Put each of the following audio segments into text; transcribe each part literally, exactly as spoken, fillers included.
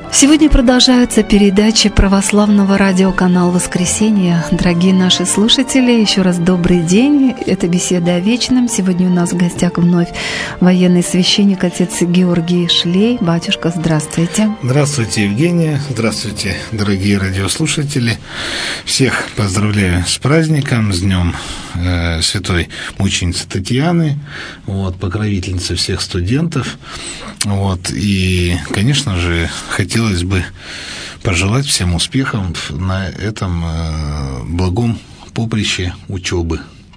Сегодня продолжаются передачи православного радиоканала «Воскресенье». Дорогие наши слушатели, еще раз добрый день. Это беседа о вечном. Сегодня у нас в гостях вновь военный священник, отец Георгий Шлей. Батюшка, здравствуйте. Здравствуйте, Евгения. Здравствуйте, дорогие радиослушатели. Всех поздравляю с праздником, с Днем э, Святой Мученицы Татьяны, вот, покровительницы всех студентов. Вот, и, конечно же, хотелось Хотелось бы пожелать всем успехов на этом благом поприще учебы.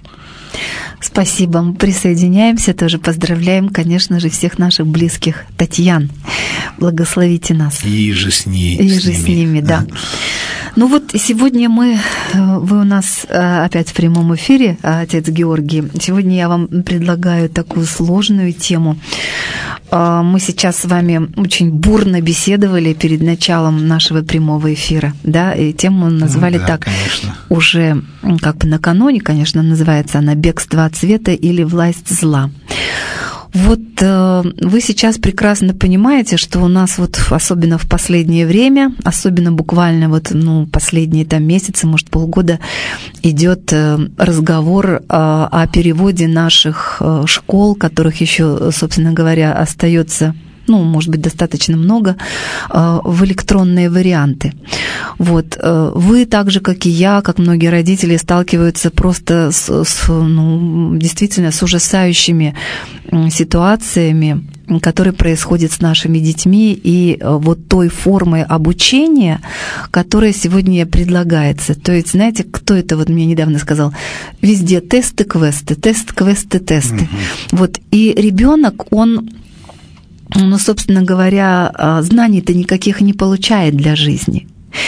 Спасибо. Мы присоединяемся, тоже поздравляем, конечно же, всех наших близких Татьян. Благословите нас. И же с ней. И же с ними, да. Ну вот сегодня мы, вы у нас опять в прямом эфире, отец Георгий. Сегодня я вам предлагаю такую сложную тему. Мы сейчас с вами очень бурно беседовали перед началом нашего прямого эфира, да, и тему назвали, ну, да, так, конечно. Уже как бы накануне, конечно, называется она «Бегство от света» или «Власть зла». Вот э, вы сейчас прекрасно понимаете, что у нас вот особенно в последнее время, особенно буквально вот ну последние там месяцы, может полгода, идет э, разговор э, о переводе наших э, школ, которых еще, собственно говоря, остается, ну, может быть, достаточно много, в электронные варианты. Вот. Вы, так же, как и я, как многие родители, сталкиваются просто с, с, ну, действительно с ужасающими ситуациями, которые происходят с нашими детьми, и вот той формой обучения, которая сегодня предлагается. То есть, знаете, кто это вот мне недавно сказал? Везде тесты, квесты, тест, квесты, тесты. Угу. Вот. И ребенок, он... Ну, собственно говоря, знаний-то никаких не получает для жизни,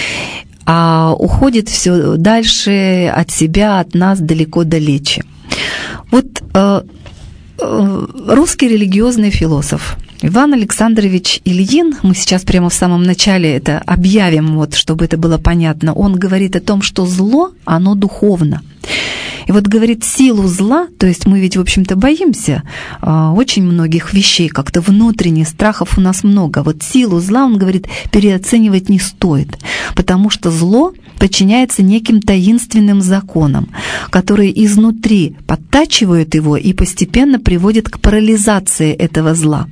а уходит все дальше от себя, от нас, далеко-далече. Вот э, э, русский религиозный философ Иван Александрович Ильин, мы сейчас прямо в самом начале это объявим, вот, чтобы это было понятно, он говорит о том, что зло, оно духовно. И вот говорит, силу зла, то есть мы ведь, в общем-то, боимся а, очень многих вещей, как-то внутренних страхов у нас много. Вот силу зла, он говорит, переоценивать не стоит, потому что зло подчиняется неким таинственным законам, которые изнутри подтачивают его и постепенно приводят к парализации этого зла.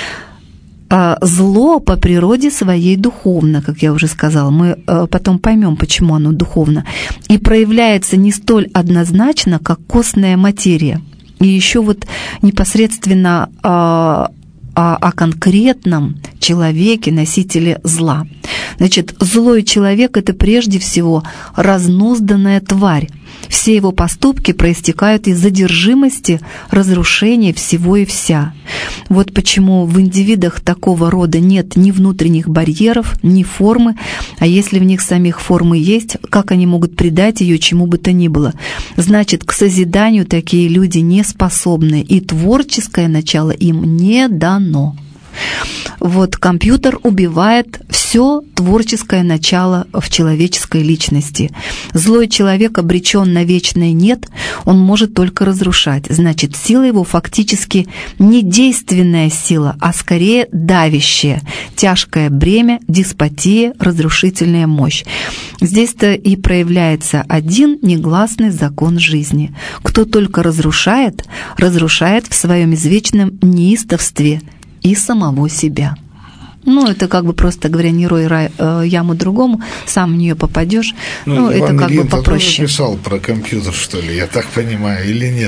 Зло по природе своей духовно, как я уже сказала. Мы потом поймем, почему оно духовно. И проявляется не столь однозначно, как костная материя. И еще вот непосредственно о, о, о конкретном человеке, носителе зла. Значит, злой человек – это прежде всего разнузданная тварь. Все его поступки проистекают из задержимости, разрушения всего и вся. Вот почему в индивидах такого рода нет ни внутренних барьеров, ни формы, а если в них самих формы есть, как они могут придать ее чему бы то ни было? Значит, к созиданию такие люди не способны, и творческое начало им не дано. Вот компьютер убивает все творческое начало в человеческой личности. Злой человек обречен на вечное «нет», он может только разрушать. Значит, сила его фактически не действенная сила, а скорее давящая, тяжкое бремя, деспотия, разрушительная мощь. Здесь-то и проявляется один негласный закон жизни. Кто только разрушает, разрушает в своем извечном неистовстве и самого себя. Ну, это как бы просто говоря, не рой рай, э, яму другому, сам в нее попадешь. Ну, ну это как бы попроще. Тоже писал про компьютер, что ли, я так понимаю, или нет?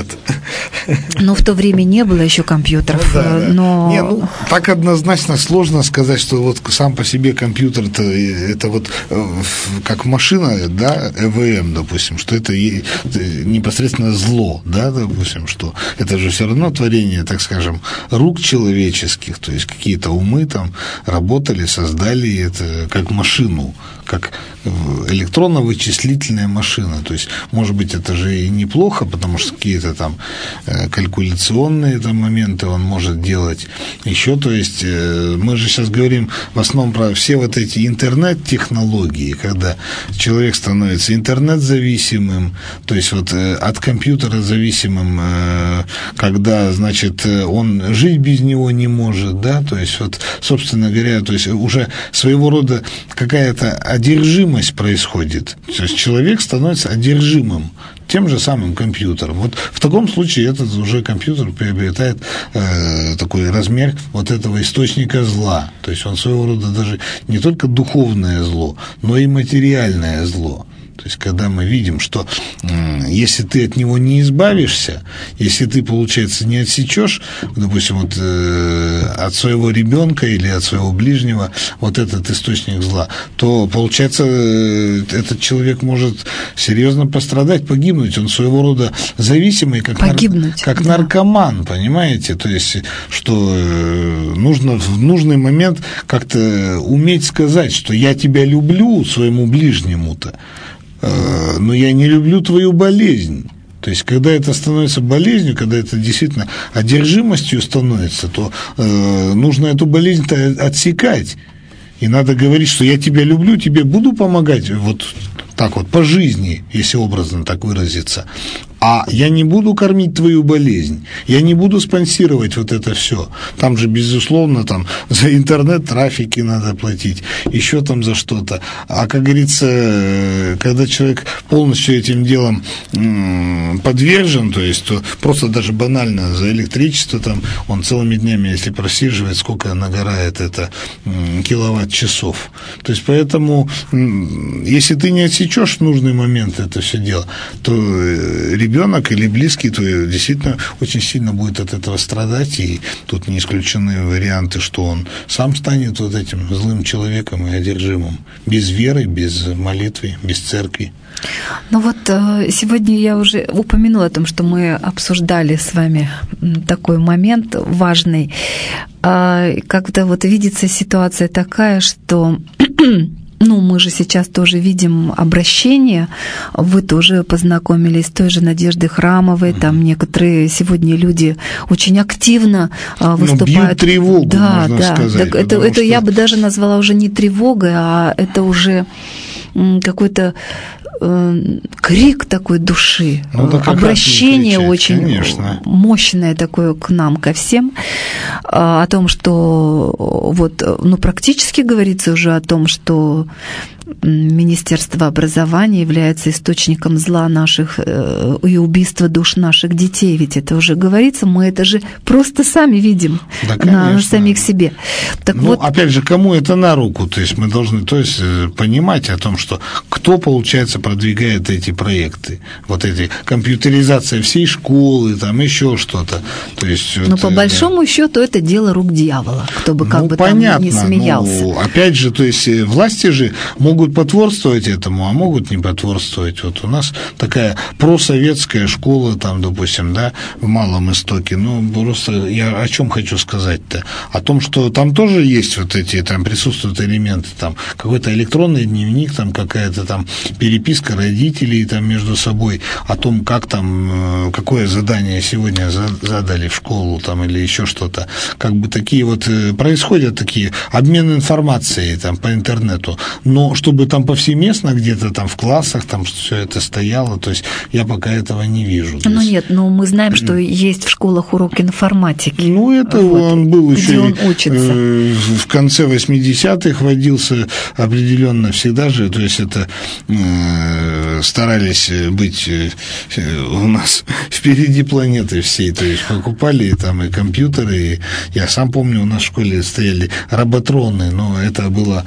Ну, в то время не было еще компьютеров, ну, да, да. но... Не, ну, так однозначно сложно сказать, что вот сам по себе компьютер это, это вот как машина, да, и ви эм, допустим, что это непосредственно зло, да, допустим, что это же все равно творение, так скажем, рук человеческих, то есть какие-то умы там работали, создали это как машину, как электронно-вычислительная машина. То есть, может быть, это же и неплохо, потому что какие-то там калькуляционные там моменты он может делать еще. То есть, мы же сейчас говорим в основном про все вот эти интернет-технологии, когда человек становится интернет-зависимым, то есть, вот от компьютера зависимым, когда, значит, он жить без него не может, да, то есть, вот, собственно говоря, говоря, то есть уже своего рода какая-то одержимость происходит. То есть человек становится одержимым тем же самым компьютером. Вот в таком случае этот уже компьютер приобретает э, такой размер вот этого источника зла. То есть он своего рода даже не только духовное зло, но и материальное зло. То есть, когда мы видим, что э, если ты от него не избавишься, если ты, получается, не отсечешь, допустим, вот, э, от своего ребенка или от своего ближнего вот этот источник зла, то, получается, э, этот человек может серьезно пострадать, погибнуть. Он своего рода зависимый, как, нар... как да. наркоман, понимаете? То есть, что э, нужно в нужный момент как-то уметь сказать, что я тебя люблю своему ближнему-то, но я не люблю твою болезнь. То есть, когда это становится болезнью, когда это действительно одержимостью становится, то э, нужно эту болезнь-то отсекать. И надо говорить, что я тебя люблю, тебе буду помогать вот так вот по жизни, если образно так выразиться. А я не буду кормить твою болезнь, я не буду спонсировать вот это все. Там же, безусловно, там за интернет-трафики надо платить, еще там за что-то. А, как говорится, когда человек полностью этим делом подвержен, то есть то просто даже банально за электричество там он целыми днями, если просиживает, сколько нагорает это киловатт-часов. То есть поэтому, если ты не отсечешь в нужный момент это все дело, то ребенок или близкий, то действительно очень сильно будет от этого страдать, и тут не исключены варианты, что он сам станет вот этим злым человеком и одержимым, без веры, без молитвы, без церкви. Ну вот сегодня я уже упомянула о том, что мы обсуждали с вами такой момент важный. Как-то вот видится ситуация такая, что... Ну, мы же сейчас тоже видим обращение. Вы тоже познакомились с той же Надеждой Храмовой. Mm-hmm. Там некоторые сегодня люди очень активно выступают. Ну, бьют тревогу, да, можно да. сказать. Так это это что... я бы даже назвала уже не тревогой, а это уже какой-то крик такой души, ну, да, обращение очень конечно. Мощное такое к нам, ко всем, о том, что вот, ну, практически говорится уже о том, что Министерство образования является источником зла наших и убийства душ наших детей. Ведь это уже говорится, мы это же просто сами видим да, на самих себе. Так ну, вот... опять же, кому это на руку? То есть мы должны то есть, понимать о том, что кто, получается, продвигает эти проекты. Вот эти компьютеризация всей школы, там еще что-то. То есть, Но вот, по большому да. счету это дело рук дьявола, кто бы как ну, бы понятно, там ни смеялся. Ну, опять же, то есть власти же могут Могут потворствовать этому, а могут не потворствовать. Вот у нас такая просоветская школа, там, допустим, да, в Малом Истоке. Ну, просто я о чем хочу сказать-то? О том, что там тоже есть вот эти, там присутствуют элементы, там, какой-то электронный дневник, там, какая-то там переписка родителей там между собой, о том, как там, какое задание сегодня задали в школу, там, или еще что-то. Как бы такие вот происходят такие обмен информацией там по интернету. Но чтобы там повсеместно где-то там в классах там все это стояло, то есть я пока этого не вижу. Ну есть... нет, но мы знаем, что есть в школах урок информатики. Ну это вот, он был еще он учится. в конце восьмидесятых вводился определенно всегда же, то есть это э, старались быть у нас впереди планеты всей, то есть покупали там и компьютеры, и я сам помню, у нас в школе стояли роботроны, но это было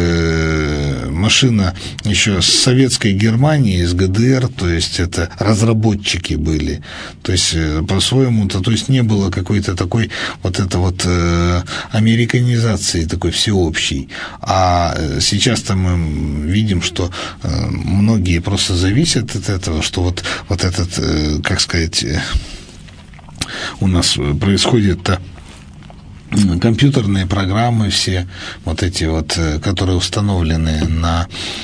э, машина еще с советской Германии, из ГДР, то есть это разработчики были, то есть по-своему-то, то есть не было какой-то такой вот это вот э, американизации такой всеобщей, а сейчас-то мы видим, что э, многие просто зависят от этого, что вот, вот этот, э, как сказать, э, у нас происходит-то компьютерные программы все, вот эти вот, которые установлены на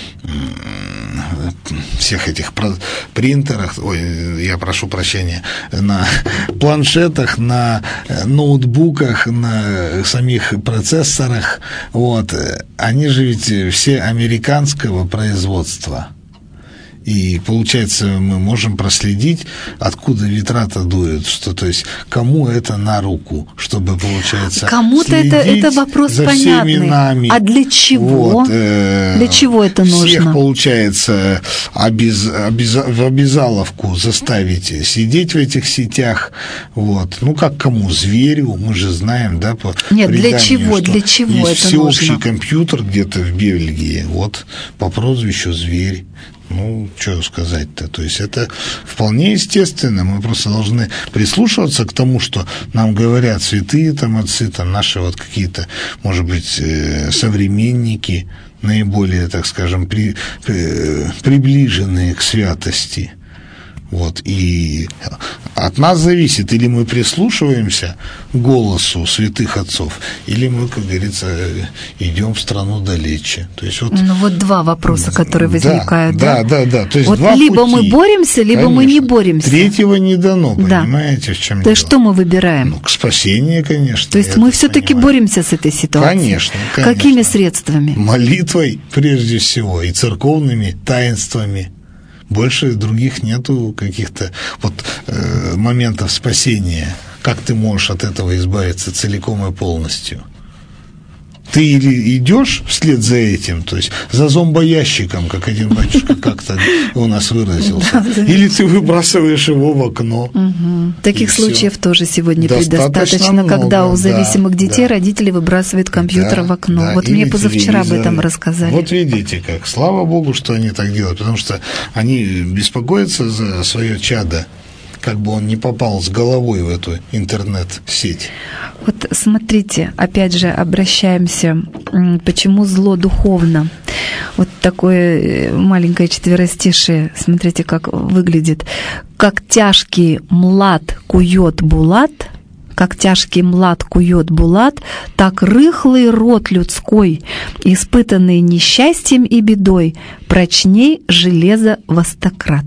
всех этих принтерах, ой, я прошу прощения, на планшетах, на ноутбуках, на самих процессорах, вот, они же ведь все американского производства. И, получается, мы можем проследить, откуда ветра-то дуют, что, то есть, кому это на руку, чтобы, получается, кому-то это, это вопрос за понятный. Всеми нами. А для чего? Вот, э, для чего это нужно? Всех, получается, обез, обез, в обязаловку заставить сидеть в этих сетях. Вот. Ну, как кому? Зверю, мы же знаем, да, по Нет, преданию, для чего? что Для чего есть это всеобщий нужно? компьютер где-то в Бельгии, вот, по прозвищу «Зверь». Ну, что сказать-то, то есть это вполне естественно, мы просто должны прислушиваться к тому, что нам говорят святые там отцы, там наши вот какие-то, может быть, современники, наиболее, так скажем, при, при, приближенные к святости. Вот, и от нас зависит, или мы прислушиваемся к голосу святых отцов, или мы, как говорится, идем в страну далече. То есть вот, ну, вот два вопроса, которые возникают. Да, да, да. да. То есть вот два либо пути. мы боремся, либо Конечно. мы не боремся. Третьего не дано, да. понимаете, в чем То дело? есть что мы выбираем? Ну, к спасению, конечно. То есть мы все-таки боремся с этой ситуацией? Конечно, конечно. Какими средствами? Молитвой, прежде всего, и церковными таинствами. Больше других нету каких-то вот э, моментов спасения. Как ты можешь от этого избавиться целиком и полностью? Ты или идешь вслед за этим, то есть за зомбоящиком, как один батюшка как-то у нас выразился, или ты выбрасываешь его в окно. Таких случаев тоже сегодня предостаточно, когда у зависимых детей родители выбрасывают компьютер в окно. Вот мне позавчера об этом рассказали. Вот видите как. Слава Богу, что они так делают, потому что они беспокоятся за свое чадо, как бы он не попал с головой в эту интернет-сеть. Вот смотрите, опять же, обращаемся, почему зло духовно. Вот такое маленькое четверостишее, смотрите, как выглядит. «Как тяжкий млад кует булат, как тяжкий млад кует булат, так рыхлый род людской, испытанный несчастьем и бедой, прочней железа во сто крат».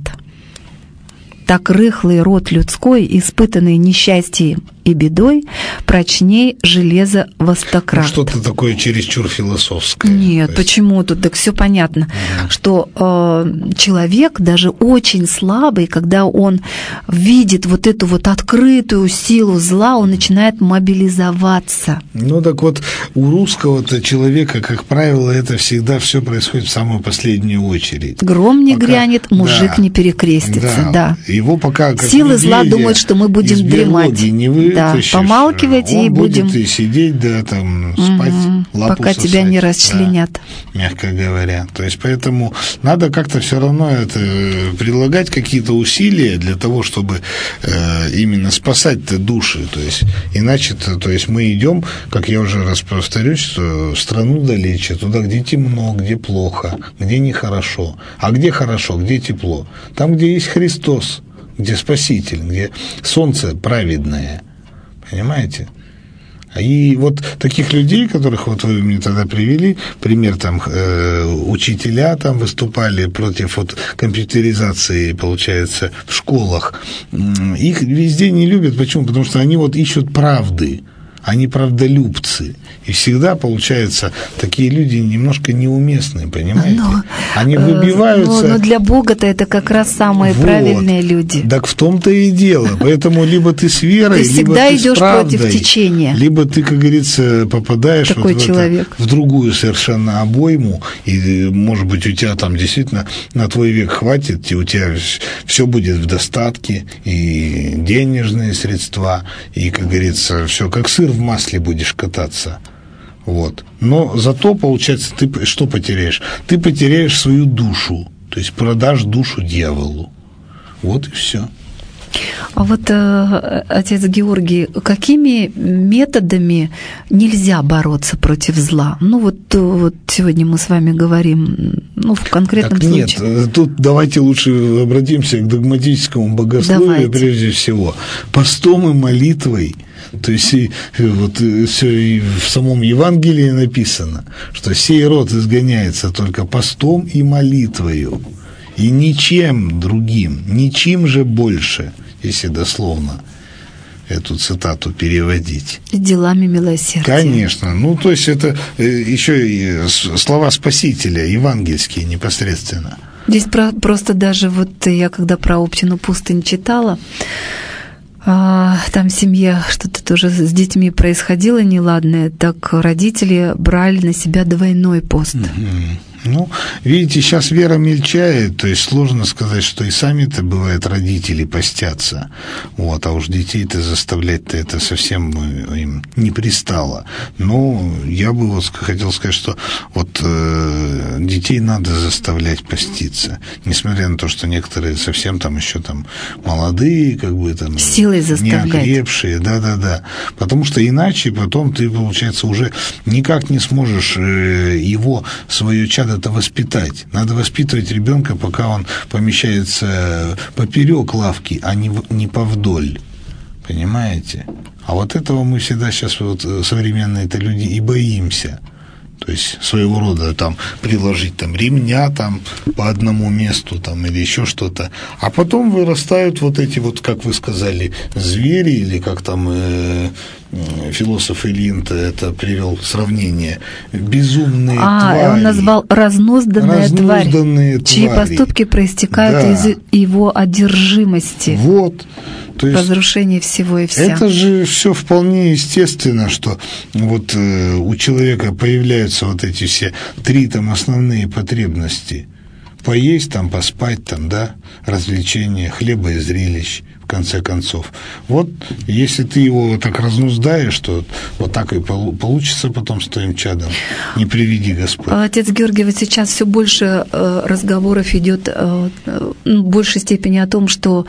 Так рыхлый род людской, испытанный несчастьем и бедой, прочней железо во сто крат. Ну, что-то такое чересчур философское. Нет, есть... почему тут? Так все понятно, mm-hmm. что э, человек, даже очень слабый, когда он видит вот эту вот открытую силу зла, он начинает мобилизоваться. Ну так вот, у русского-то человека, как правило, это всегда все происходит в самую последнюю очередь. Гром не пока... грянет, мужик да. не перекрестится, да. да. Его пока как силы зла думают, что мы будем дремать. Не да, помалкивайте он и будем. Будет и сидеть, да, там спать, угу, лапу пока сосать, тебя не расчленят. Да, мягко говоря. То есть поэтому надо как-то все равно это прилагать какие-то усилия для того, чтобы э, именно спасать души. То есть иначе, то есть мы идем, как я уже раз повторюсь, что в страну далече, туда, где темно, где плохо, где нехорошо. А где хорошо, где тепло? Там, где есть Христос, где Спаситель, где солнце праведное, понимаете? И вот таких людей, которых вот вы мне тогда привели, пример там э, учителя там выступали против вот компьютеризации, получается, в школах, их везде не любят. Почему? Потому что они вот ищут правды. Они правдолюбцы. И всегда, получается, такие люди немножко неуместные, понимаете? Но, они выбиваются... Но, но для Бога-то это как раз самые вот. правильные люди. Так в том-то и дело. Поэтому либо ты с верой, ты либо ты с правдой. Против течения. Либо ты, как говорится, попадаешь вот в, это, в другую совершенно обойму, и, может быть, у тебя там действительно на твой век хватит, и у тебя все будет в достатке, и денежные средства, и, как говорится, все как сыр в масле будешь кататься. Вот. Но зато, получается, ты что потеряешь? Ты потеряешь свою душу, то есть продашь душу дьяволу. Вот и все. А вот, э, отец Георгий, какими методами нельзя бороться против зла? Ну, вот, вот сегодня мы с вами говорим, ну, в конкретном так нет, случае. Нет, тут давайте лучше обратимся к догматическому богословию, давайте. Прежде всего. Постом и молитвой. То есть и, вот, все и в самом Евангелии написано, что сей род изгоняется только постом и молитвою, и ничем другим, ничем же больше, если дословно эту цитату переводить. Делами милосердия. Конечно. Ну, то есть это еще и слова Спасителя, евангельские непосредственно. Здесь про, просто даже вот я когда про Оптину пустынь читала, а, там в семье что-то тоже с детьми происходило неладное, так родители брали на себя двойной пост. Mm-hmm. Ну, видите, сейчас вера мельчает, то есть сложно сказать, что и сами-то, бывает, родители постятся, вот, а уж детей-то заставлять-то это совсем им не пристало. Но я бы вот хотел сказать, что вот э, детей надо заставлять поститься, несмотря на то, что некоторые совсем там еще там молодые, как бы там силой заставлять, не окрепшие, да-да-да, потому что иначе потом ты, получается, уже никак не сможешь э, его, свое чадо это воспитать. Надо воспитывать ребенка, пока он помещается поперек лавки, а не, не повдоль. Понимаете? А вот этого мы всегда сейчас, вот, современные-то люди, и боимся. То есть своего рода там приложить там ремня там по одному месту там или еще что-то. А потом вырастают вот эти вот, как вы сказали, звери, или как там э, философ Ильин-то это привел сравнение, безумные а, твари. А, он назвал разнузданная, разнузданные тварь, чьи поступки проистекают, да, из его одержимости. Вот. То есть разрушение всего и вся. Это же все вполне естественно, что вот э, у человека появляются вот эти все три там основные потребности: поесть, там, поспать, там, да, развлечения, хлеба и зрелищ, в конце концов. Вот если ты его вот так разнуздаешь, то вот так и получится потом с твоим чадом. Не приведи Господь. Отец Георгий, вот сейчас все больше разговоров идет в большей степени о том, что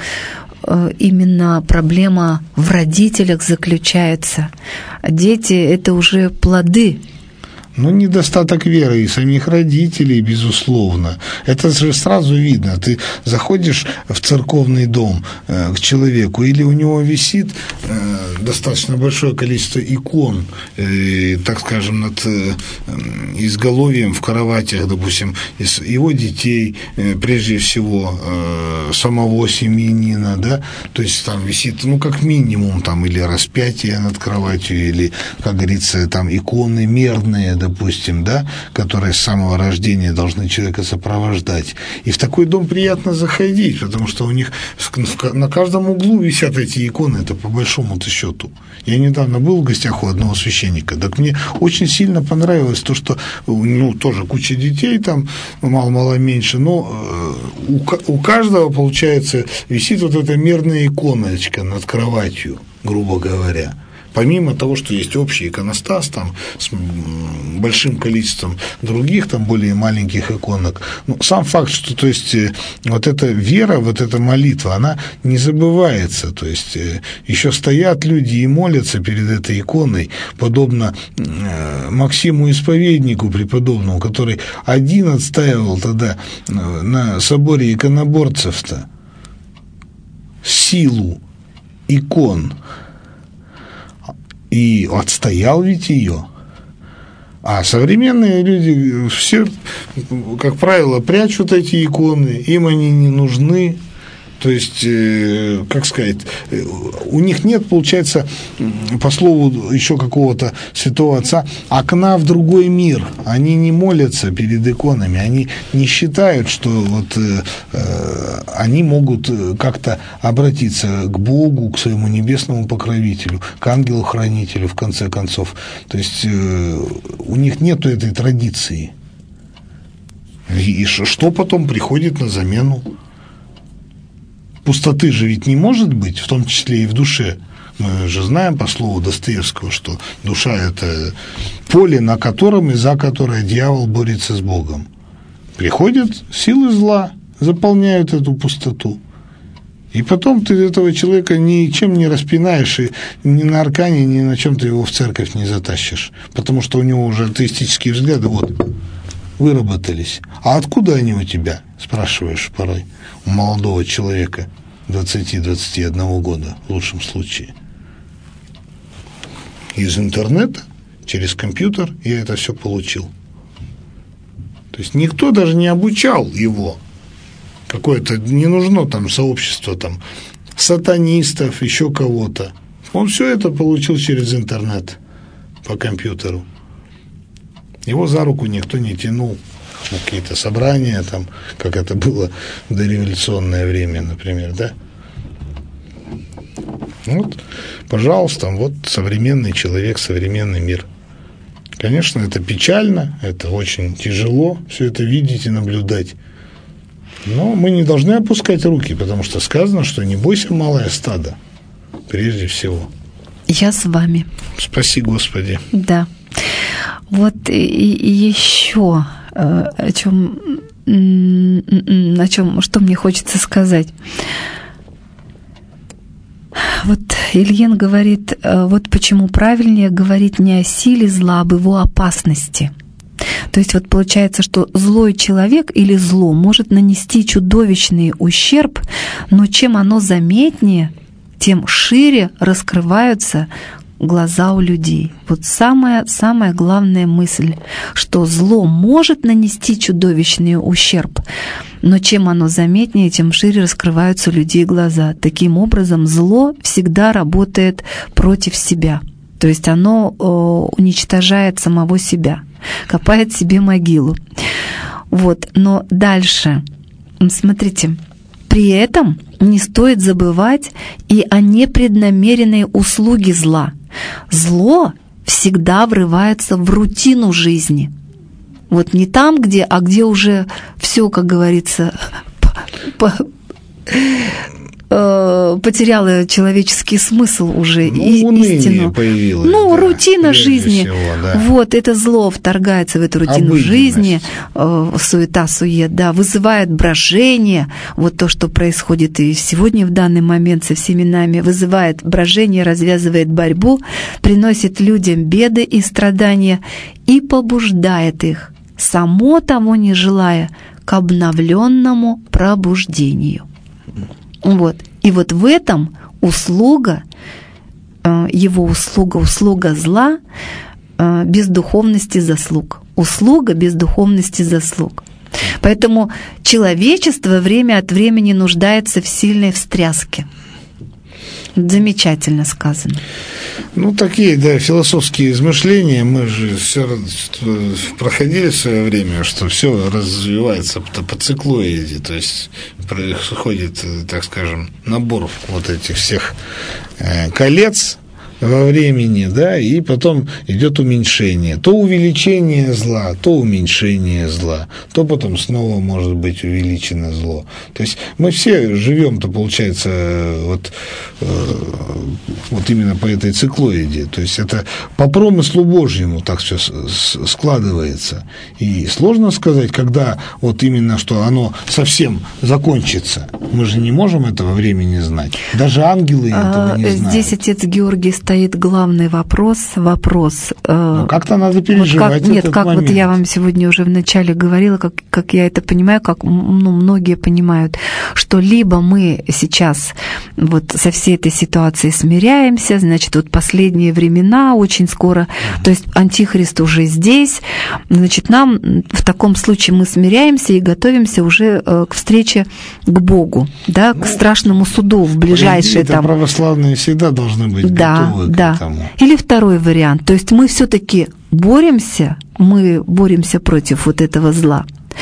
именно проблема в родителях заключается. Дети – это уже плоды. Ну, недостаток веры и самих родителей, безусловно. Это же сразу видно. Ты заходишь в церковный дом э, к человеку, или у него висит э, достаточно большое количество икон, э, так скажем, над э, изголовьем в кроватях, допустим, из его детей, э, прежде всего, э, самого семьянина, да, то есть там висит, ну, как минимум, там, или распятие над кроватью, или, как говорится, там, иконы мерные, да, допустим, да, которые с самого рождения должны человека сопровождать. И в такой дом приятно заходить, потому что у них на каждом углу висят эти иконы, это по большому-то счету. Я недавно был в гостях у одного священника, так мне очень сильно понравилось то, что, ну, тоже куча детей там, мало-мало меньше, но у, у каждого, получается, висит вот эта мерная иконочка над кроватью, грубо говоря. Помимо того, что есть общий иконостас там, с большим количеством других, там, более маленьких иконок, ну, сам факт, что, то есть, вот эта вера, вот эта молитва, она не забывается, то есть, еще стоят люди и молятся перед этой иконой, подобно Максиму Исповеднику преподобному, который один отстаивал тогда на соборе иконоборцев-то силу икон, и отстоял ведь ее. А современные люди все, как правило, прячут эти иконы, им они не нужны. То есть, как сказать, у них нет, получается, по слову еще какого-то святого отца, окна в другой мир. Они не молятся перед иконами, они не считают, что вот э, они могут как-то обратиться к Богу, к своему небесному покровителю, к ангелу-хранителю, в конце концов. То есть, э, у них нет этой традиции. И что потом приходит на замену? Пустоты же ведь не может быть, в том числе и в душе. Мы же знаем по слову Достоевского, что душа – это поле, на котором и за которое дьявол борется с Богом. Приходят силы зла, заполняют эту пустоту. И потом ты этого человека ничем не распинаешь, и ни на аркане, ни на чем ты его в церковь не затащишь. Потому что у него уже атеистические взгляды вот выработались. А откуда они у тебя, спрашиваешь порой, у молодого человека двадцати-двадцати одного года, в лучшем случае? Из интернета, через компьютер я это все получил. То есть никто даже не обучал его. Какое-то не нужно там сообщество там сатанистов, еще кого-то. Он все это получил через интернет по компьютеру. Его за руку никто не тянул. на какие-то собрания, там, как это было в дореволюционное время, например, да? Вот, пожалуйста, вот современный человек, современный мир. Конечно, это печально, это очень тяжело все это видеть и наблюдать. Но мы не должны опускать руки, потому что сказано, что не бойся, малое стадо, прежде всего. Я с вами. Спаси Господи. Да. Вот и, и еще о чем, о чем, что мне хочется сказать. Вот Ильин говорит, вот почему правильнее говорить не о силе зла, а об его опасности. То есть вот получается, что злой человек или зло может нанести чудовищный ущерб, но чем оно заметнее, тем шире раскрываются глаза у людей. Вот самая, самая главная мысль, что зло может нанести чудовищный ущерб, но чем оно заметнее, тем шире раскрываются у людей глаза. Таким образом, зло всегда работает против себя. То есть оно э, уничтожает самого себя, копает себе могилу. Вот. Но дальше, смотрите, при этом не стоит забывать и о непреднамеренной услуге зла. Зло всегда врывается в рутину жизни. Вот не там, где, а где уже все, как говорится, по, по, э, потеряло человеческий смысл уже, ну, и, истину. Появилось, ну, да, рутина жизни. Всего, да. Вот это зло вторгается в эту рутину жизни, э, суета-сует, да, вызывает брожение. Вот то, что происходит и сегодня в данный момент со всеми нами, вызывает брожение, развязывает борьбу, приносит людям беды и страдания и побуждает их, само того не желая, к обновленному пробуждению. Вот. И вот в этом услуга, его услуга, услуга зла без духовности заслуг. Услуга без духовности заслуг. Поэтому человечество время от времени нуждается в сильной встряске. Замечательно сказано. Ну, такие, да, философские измышления, мы же все проходили в свое время, что все развивается по, по циклоиде, то есть происходит, так скажем, набор вот этих всех колец во времени, да, и потом идет уменьшение. То увеличение зла, то уменьшение зла, то потом снова может быть увеличено зло. То есть мы все живем-то, получается, вот, вот именно по этой циклоиде. То есть это по промыслу Божьему так все складывается. И сложно сказать, когда вот именно что оно совсем закончится. Мы же не можем этого времени знать. Даже ангелы этого не знают. Здесь отец Георгий стоит главный вопрос, вопрос. Ну, как-то надо переживать вот как, нет, этот как момент. Вот я вам сегодня уже вначале говорила, как, как я это понимаю, как ну, многие понимают, что либо мы сейчас вот со всей этой ситуацией смиряемся, значит, вот последние времена очень скоро, mm-hmm. то есть Антихрист уже здесь, значит, нам в таком случае мы смиряемся и готовимся уже к встрече к Богу, да, ну, к страшному суду в ближайшие там... православные всегда должны быть да, готовы да. к этому. Или второй вариант, то есть мы все-таки боремся, мы боремся против вот этого зла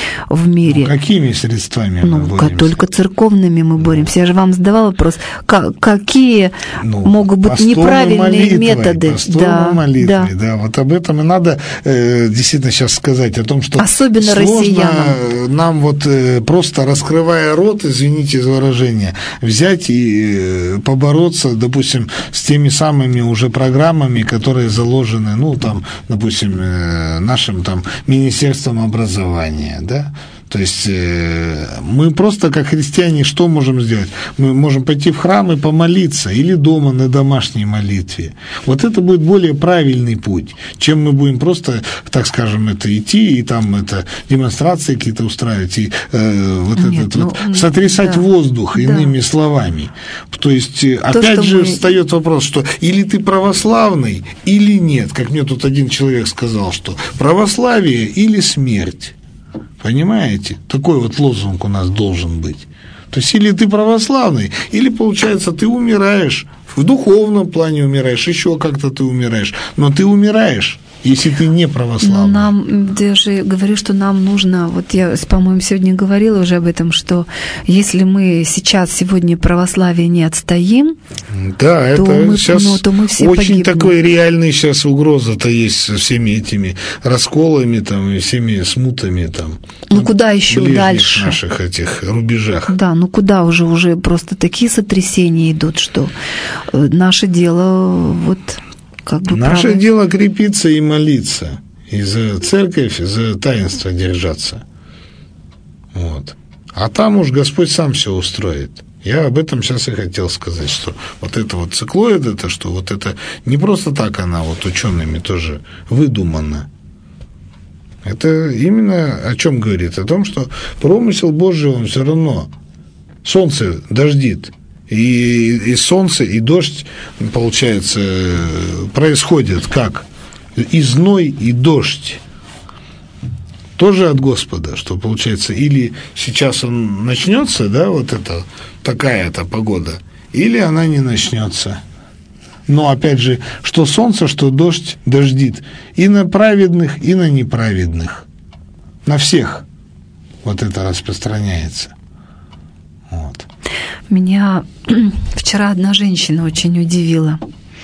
в мире. Ну, какими средствами ну, мы боремся? Только церковными мы боремся. Ну, я же вам задавала вопрос, как, какие ну, могут быть неправильные молитвой, методы. Да, молитвой, да. да, вот об этом и надо э, действительно сейчас сказать, о том, что особенно сложно россиянам. Нам вот э, просто раскрывая рот, извините за выражение, взять и э, побороться, допустим, с теми самыми уже программами, которые заложены, ну, там, допустим, э, нашим там Министерством образования, да, то есть э, мы просто как христиане что можем сделать? Мы можем пойти в храм и помолиться, или дома на домашней молитве. Вот это будет более правильный путь, чем мы будем просто, так скажем, это идти и там это демонстрации какие-то устраивать и э, вот Нет, этот ну, вот сотрясать да, воздух, иными да. словами. То есть То, опять же мы... встает вопрос, что или ты православный, или нет. Как мне тут один человек сказал, что православие или смерть. Понимаете? Такой вот лозунг у нас должен быть. То есть или ты православный, или, получается, ты умираешь, в духовном плане умираешь, еще как-то ты умираешь, но ты умираешь. если ты не православный. Но нам, я же говорю, что нам нужно, вот я, по-моему, сегодня говорила уже об этом, что если мы сейчас, сегодня православие не отстоим, да, то, это мы, сейчас ну, то мы все очень погибнем. Такой реальный сейчас угроза-то есть со всеми этими расколами там, и всеми смутами там. Ну, куда еще дальше? В наших этих рубежах. Да, ну куда уже, уже просто такие сотрясения идут, что наше дело вот... Как бы Наше правы. дело крепиться и молиться, и за церковь, и за таинство держаться. Вот. А там уж Господь сам все устроит. Я об этом сейчас и хотел сказать, что вот это вот циклоид, это что, вот это не просто так она вот учеными тоже выдумана. Это именно о чем говорит? О том, что промысел Божий, он все равно солнце дождит. И, и солнце, и дождь, получается, происходят как? И зной, и дождь. Тоже от Господа, что получается, или сейчас он начнется, да, вот это, такая-то погода, или она не начнется. Но, опять же, что солнце, что дождь дождит и на праведных, и на неправедных. На всех вот это распространяется. Вот. Меня вчера одна женщина очень удивила.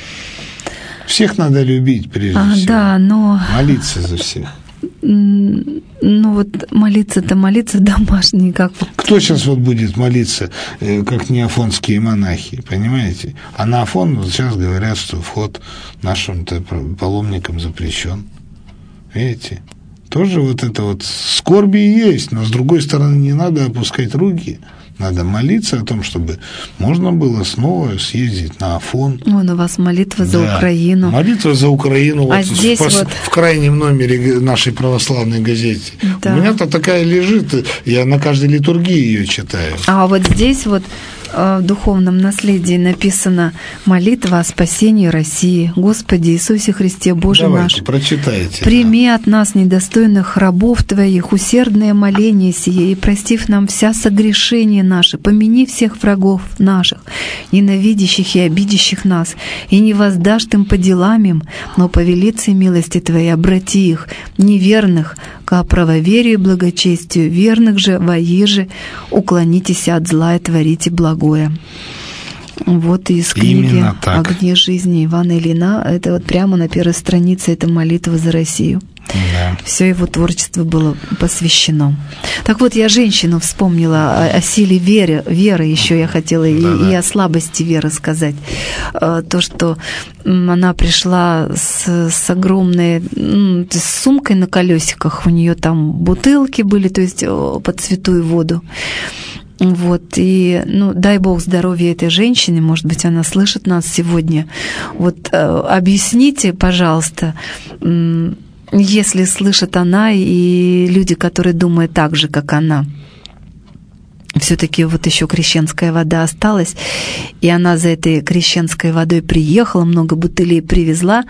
Всех надо любить, прежде а, всего. Да, но... Молиться за всех. Ну вот молиться-то молиться домашний, как вот. Кто сейчас вот будет молиться, как не афонские монахи, понимаете? А на Афон вот сейчас говорят, что вход нашим-то паломникам запрещен. Видите? Тоже вот это вот скорби есть, но с другой стороны не надо опускать руки. Надо молиться о том, чтобы можно было снова съездить на Афон. Вон у вас молитва за да. Украину. Молитва за Украину. А вот здесь в, вот... в крайнем номере нашей православной газеты. Да. У меня-то такая лежит, я на каждой литургии ее читаю. А вот здесь вот в духовном наследии написано «Молитва о спасении России. Господи Иисусе Христе, Боже Давайте, наш, прочитайте. прими да. от нас, недостойных рабов Твоих, усердное моление сие, и простив нам вся согрешения наши, помяни всех врагов наших, ненавидящих и обидящих нас, и не воздашь им по делам им, но по велице милости Твоей обрати их, неверных, ко правоверию и благочестию, верных же воеже, уклонитесь от зла и творите благое». Вот из книги «Огни жизни» Ивана Ильина. Это вот прямо на первой странице, это молитва за Россию. Да. Все его творчество было посвящено. Так вот, я женщину вспомнила о, о силе веры, веры еще я хотела, и, и о слабости веры сказать. То, что она пришла с, с огромной с сумкой на колесиках, у нее там бутылки были, то есть под святую воду. Вот, и, ну, дай Бог здоровья этой женщине, может быть, она слышит нас сегодня. Вот, э, объясните, пожалуйста, э, если слышит она и люди, которые думают так же, как она. Все-таки вот еще крещенская вода осталась, и она за этой крещенской водой приехала, много бутылей привезла,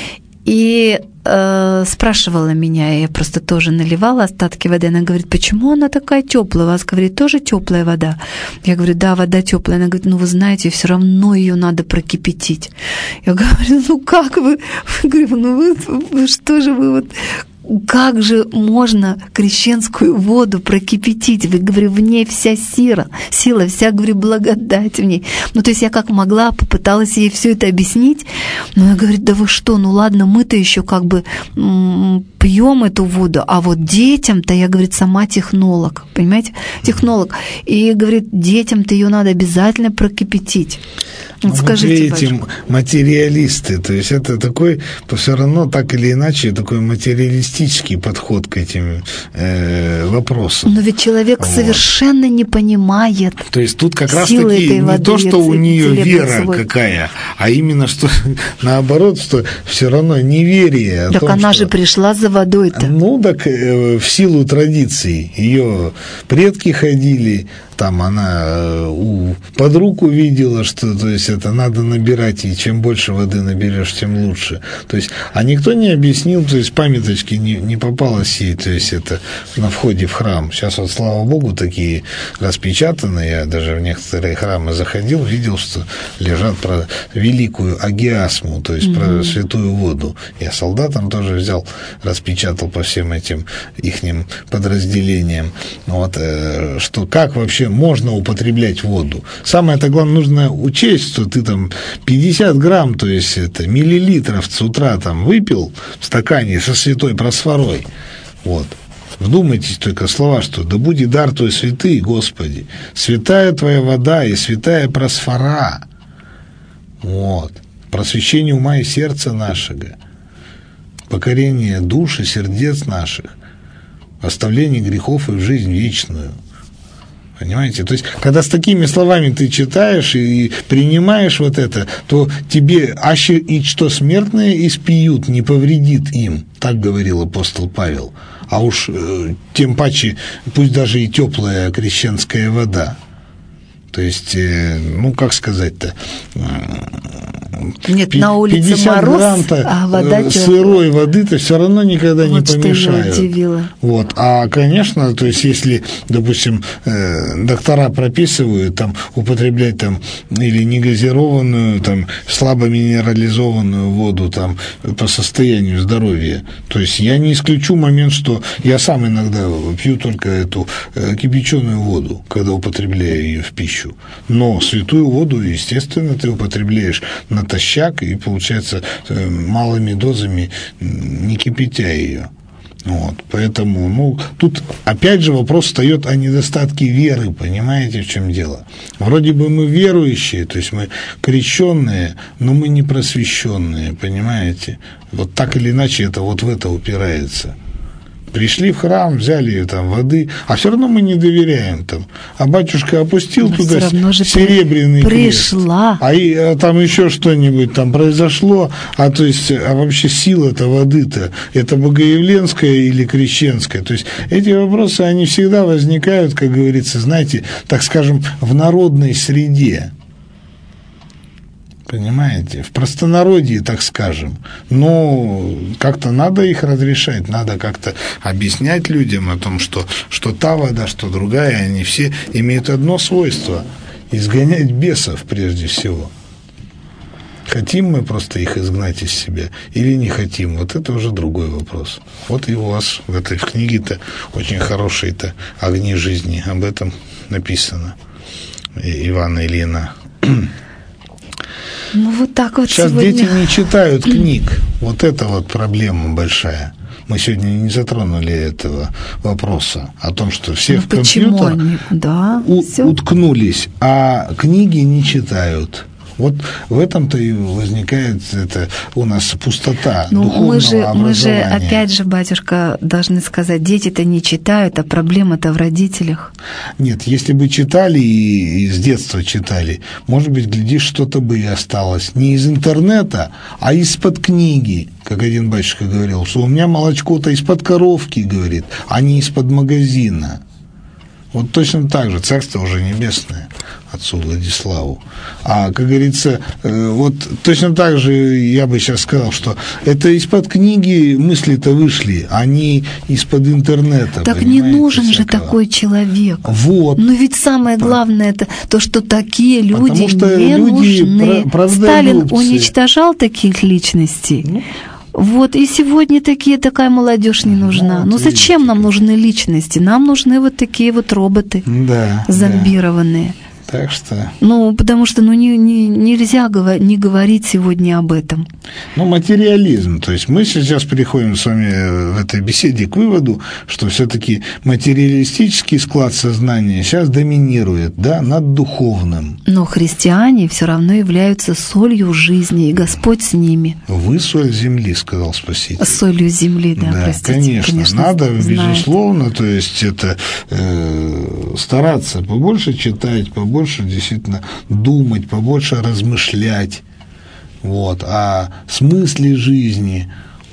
и э, спрашивала меня, я просто тоже наливала остатки воды. Она говорит, почему она такая теплая? У вас, говорит, тоже теплая вода? Я говорю, да, вода теплая. Она говорит, ну вы знаете, все равно ее надо прокипятить. Я говорю, ну как вы? Я говорю, ну вы, вы что же вы вот... Как же можно крещенскую воду прокипятить? Вы, говорю, в ней вся сила, сила, вся, говорю, благодать в ней. Ну, то есть я как могла попыталась ей все это объяснить, но она говорит, да вы что, ну ладно, мы-то еще как бы м- пьем эту воду, а вот детям-то, я, говорит, сама технолог, понимаете, технолог, и, говорит, детям-то ее надо обязательно прокипятить. Вот ну, скажите, вот видите, материалисты, то есть это такой, все равно так или иначе, такой материалистический подход к этим э, вопросам. Но ведь человек вот. совершенно не понимает. То есть тут как раз таки не то, что у нее вера свой. какая, а именно что наоборот, что все равно неверие. Так том, она что, же пришла за водой-то. Ну так э, в силу традиций ее предки ходили. Там она у подруг увидела, что то есть это надо набирать, и чем больше воды наберешь, тем лучше. То есть, а никто не объяснил, то есть памяточки не, не попалось ей, то есть это на входе в храм. Сейчас вот, слава Богу, такие распечатаны. Я даже в некоторые храмы заходил, видел, что лежат про великую агиасму, то есть mm-hmm. про святую воду. Я солдатам тоже взял, распечатал по всем этим ихним подразделениям. Вот, что как вообще можно употреблять воду. Самое-то главное, нужно учесть, что ты там пятьдесят грамм, то есть это миллилитров с утра там выпил в стакане со святой просфорой. Вот. Вдумайтесь только слова, что «да будет дар твой святый, Господи, святая твоя вода и святая просфора». Вот. Просвещение ума и сердца нашего, покорение душ и сердец наших, оставление грехов и в жизнь вечную. Понимаете? То есть, когда с такими словами ты читаешь и принимаешь вот это, то тебе аще и что смертное испьют, не повредит им, так говорил апостол Павел. А уж э, тем паче, пусть даже и теплая крещенская вода. То есть, э, ну, как сказать-то... Э, Нет, на улице мороз, а вода теплая. Сырой воды-то все равно никогда вот не помешают. Что меня удивило. Вот. А, конечно, то есть, если, допустим, э, доктора прописывают там употреблять там или негазированную, там слабо минерализованную воду там по состоянию здоровья, то есть я не исключу момент, что я сам иногда пью только эту э, кипяченую воду, когда употребляю ее в пищу. Но святую воду, естественно, ты употребляешь натощак и, получается, малыми дозами, не кипятя ее. Вот, поэтому, ну, тут опять же вопрос встает о недостатке веры, понимаете, в чем дело? Вроде бы мы верующие, то есть мы крещенные, но мы не просвещенные, понимаете? Вот так или иначе это вот в это упирается. Пришли в храм, взяли там воды, а все равно мы не доверяем там. А батюшка опустил но туда серебряный пришла. крест, а, и, а там еще что-нибудь там произошло, а то есть, а вообще сила-то воды-то, это богоявленская или крещенская? То есть эти вопросы, они всегда возникают, как говорится, знаете, так скажем, в народной среде. Понимаете, в простонародье, так скажем, но как-то надо их разрешать, надо как-то объяснять людям о том, что, что та вода, что другая, они все имеют одно свойство – изгонять бесов прежде всего. Хотим мы просто их изгнать из себя или не хотим, вот это уже другой вопрос. Вот и у вас в этой в книге-то очень хорошие-то «Огни жизни», об этом написано, Ивана Ильина. Ну, вот так вот сейчас сегодня... дети не читают книг. Вот это вот проблема большая. Мы сегодня не затронули этого вопроса о том, что все ну, в компьютер они... да, у- уткнулись, а книги не читают. Вот в этом-то и возникает это у нас пустота ну, духовного мы же, образования. Мы же, опять же, батюшка, должны сказать, дети-то не читают, а проблема-то в родителях. Нет, если бы читали и, и с детства читали, может быть, глядишь, что-то бы и осталось. Не из интернета, а из-под книги. Как один батюшка говорил, что у меня молочко-то из-под коровки, говорит, а не из-под магазина. Вот точно так же, Царство уже небесное, отцу Владиславу. А, как говорится, вот точно так же я бы сейчас сказал, что это из-под книги мысли-то вышли, а не из-под интернета. Так не нужен всякого. Же такой человек. Вот. Но ведь самое главное это то, что такие люди Потому что не люди нужны. Сталин уничтожал таких личностей. Ну, вот, и сегодня такие, такая молодежь не нужна. Ну, вот, зачем видите, нам нужны личности? Нам нужны вот такие вот роботы, да, зомбированные. Да. Так что... Ну, потому что ну, не, не, нельзя говор- не говорить сегодня об этом. Ну, материализм. То есть мы сейчас переходим с вами в этой беседе к выводу, что все-таки материалистический склад сознания сейчас доминирует, да, над духовным. Но христиане все равно являются солью жизни, и Господь с ними. Вы соль земли, сказал Спаситель. Солью земли, да, да, простите. конечно, конечно надо, знает. безусловно, то есть это э, стараться побольше читать, побольше побольше действительно думать, побольше размышлять вот, о смысле жизни,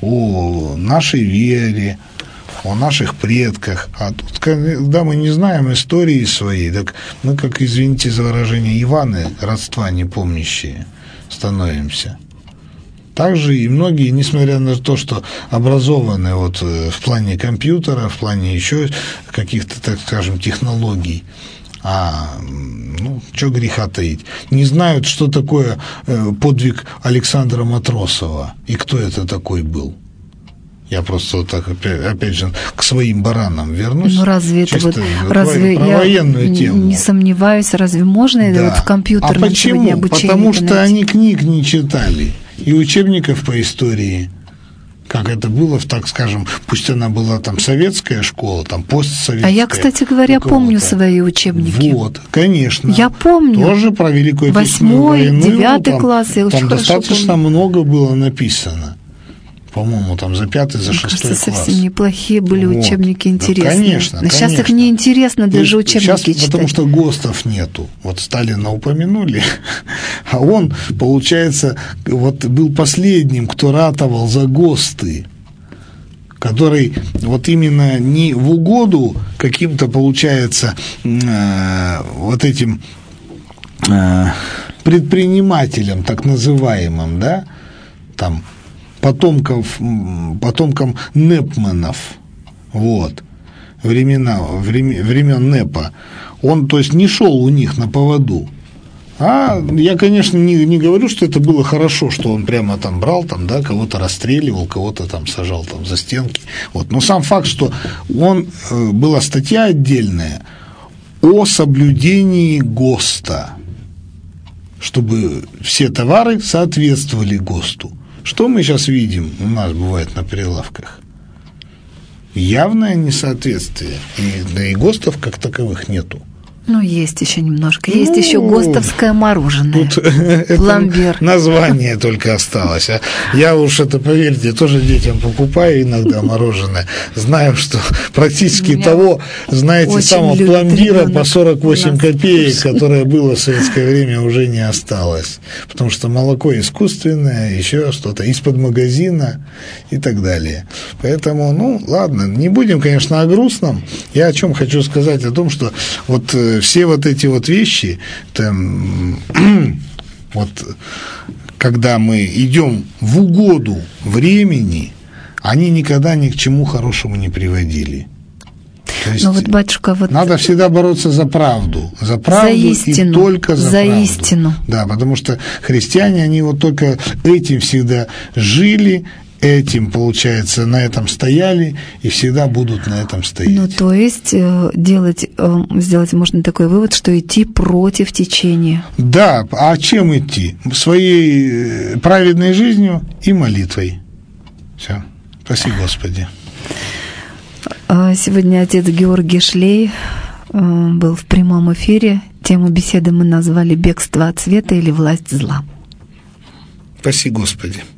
о нашей вере, о наших предках. А тут, когда мы не знаем истории своей, так мы, как, извините за выражение, Иваны, родства непомнящие становимся. Также и многие, несмотря на то, что образованы вот в плане компьютера, в плане еще каких-то, так скажем, технологий, а, ну, что греха таить, не знают, что такое подвиг Александра Матросова и кто это такой был. Я просто вот так, опять, опять же, к своим баранам вернусь. Ну, разве это вот, разве про я военную тему. Не сомневаюсь, разве можно да. это вот в компьютерном а почему? обучении? Потому что найти? Они книг не читали, и учебников по истории, как это было, так скажем, пусть она была там советская школа, там постсоветская. А я, кстати говоря, помню свои учебники. Вот, конечно. Я помню. Тоже про Великую Отечественную войну. Восьмой, девятый класс, я очень хорошо помню. Там достаточно много было написано. По-моему, там за пятый, за Мне шестой кажется, класс. Совсем неплохие были вот. Учебники интересные. Да, конечно, Но конечно. Сейчас их не интересно даже учебники сейчас, читать. Потому что ГОСТов нету. Вот Сталина упомянули, а он, получается, вот был последним, кто ратовал за ГОСТы, который вот именно не в угоду каким-то, получается, э, вот этим э, предпринимателям, так называемым, да, там, потомков, потомкам Непманов, вот, времена, времен, времен Непа, он, то есть, не шел у них на поводу. А я, конечно, не, не говорю, что это было хорошо, что он прямо там брал, там, да, кого-то расстреливал, кого-то там сажал там за стенки. Вот. Но сам факт, что он, была статья отдельная о соблюдении ГОСТа, чтобы все товары соответствовали ГОСТу. Что мы сейчас видим, у нас бывает на прилавках? Явное несоответствие. И, да и ГОСТов как таковых нету. Ну, есть еще немножко. Есть ну, еще ГОСТовское мороженое. Тут пломбир. Название только осталось. А я уж это, поверьте, тоже детям покупаю иногда мороженое. Знаю, что практически того, знаете, самого пломбира по сорок восемь копеек, которое было в советское время, уже не осталось. Потому что молоко искусственное, еще что-то из-под магазина и так далее. Поэтому, ну, ладно, не будем, конечно, о грустном. Я о чем хочу сказать, о том, что вот все вот эти вот вещи, там, вот, когда мы идем в угоду времени, они никогда ни к чему хорошему не приводили. То есть вот, батюшка, вот надо всегда бороться за правду, за правду за истину, и только за, за правду. Истину. Да, потому что христиане, они вот только этим всегда жили, этим, получается, на этом стояли и всегда будут на этом стоять. Ну, то есть делать, сделать можно такой вывод, что идти против течения. Да, а чем идти? Своей праведной жизнью и молитвой. Все. Спасибо, Господи. Сегодня отец Георгий Шлей был в прямом эфире. Тему беседы мы назвали «Бегство от света или власть зла». Спаси, Господи.